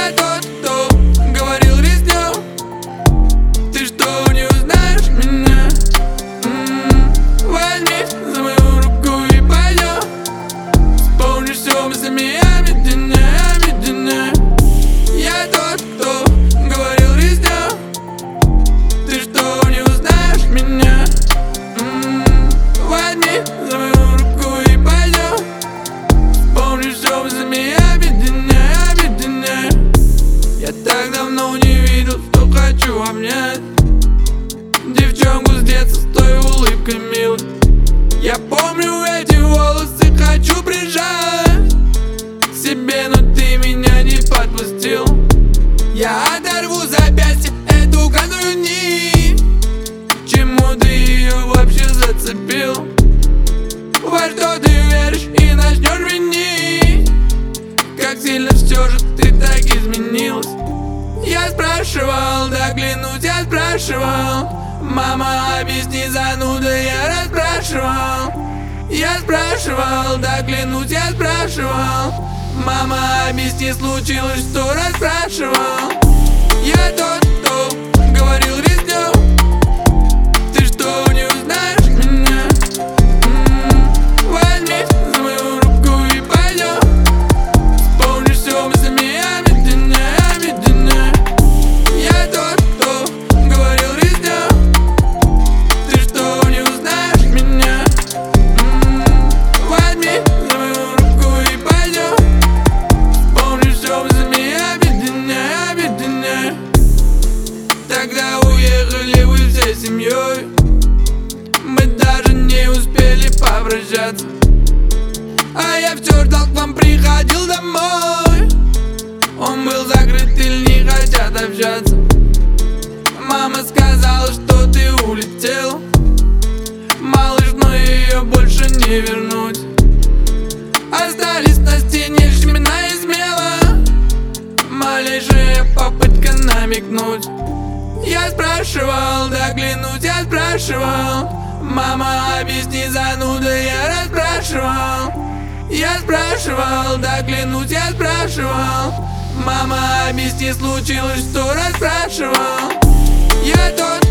Я тот, кто говорил резню. Ты что, не узнаешь меня? Возьми за мою руку и пойдем. Вспомнишь все мыслями объединяй. Я тот, кто говорил резню. Ты что, не узнаешь меня? Возьми за мою руку и пойдем. Вспомнишь все мыслями объединяй. Я так давно не видел, что хочу обнять девчонку с детства с той улыбкой милой. Я помню эти волосы, хочу прижать к себе, но ты меня не подпустил. Я оторву запястье эту канную нить. Чему ты ее вообще зацепил? Во что ты веришь и начнешь винить? Как сильно все же ты так изменилась. Я спрашивал, да клянусь, я спрашивал. Мама, объясни, зануда, я расспрашивал. Я спрашивал, да клянусь, я спрашивал. Мама, объясни, случилось, что расспрашивал. Я тот, кто говорил резню. Ты что, не узнаешь меня? Возьми за мою руку и пойдем. Вспомнишь все мыслями объединяй. Я тот, кто говорил резню. Ты что, не узнаешь меня? Возьми за мою руку и пойдем. Вспомнишь все мыслями объединяй. Тогда уехали вы всей семьей. Мы даже не успели попрощаться. А я все ждал, к вам приходил домой. Он был закрыт или не хотят общаться. Мама сказала, что ты улетел, малыш, но ее больше не вернуть. Остались на стене лишь имена и смело малейшая попытка намекнуть. Я спрашивал, да клянусь, я спрашивал. Мама, объясни, зануда, я расспрашивал. Я спрашивал, да клянусь, я спрашивал. Мама, объясни, случилось, что расспрашивал. Я тот,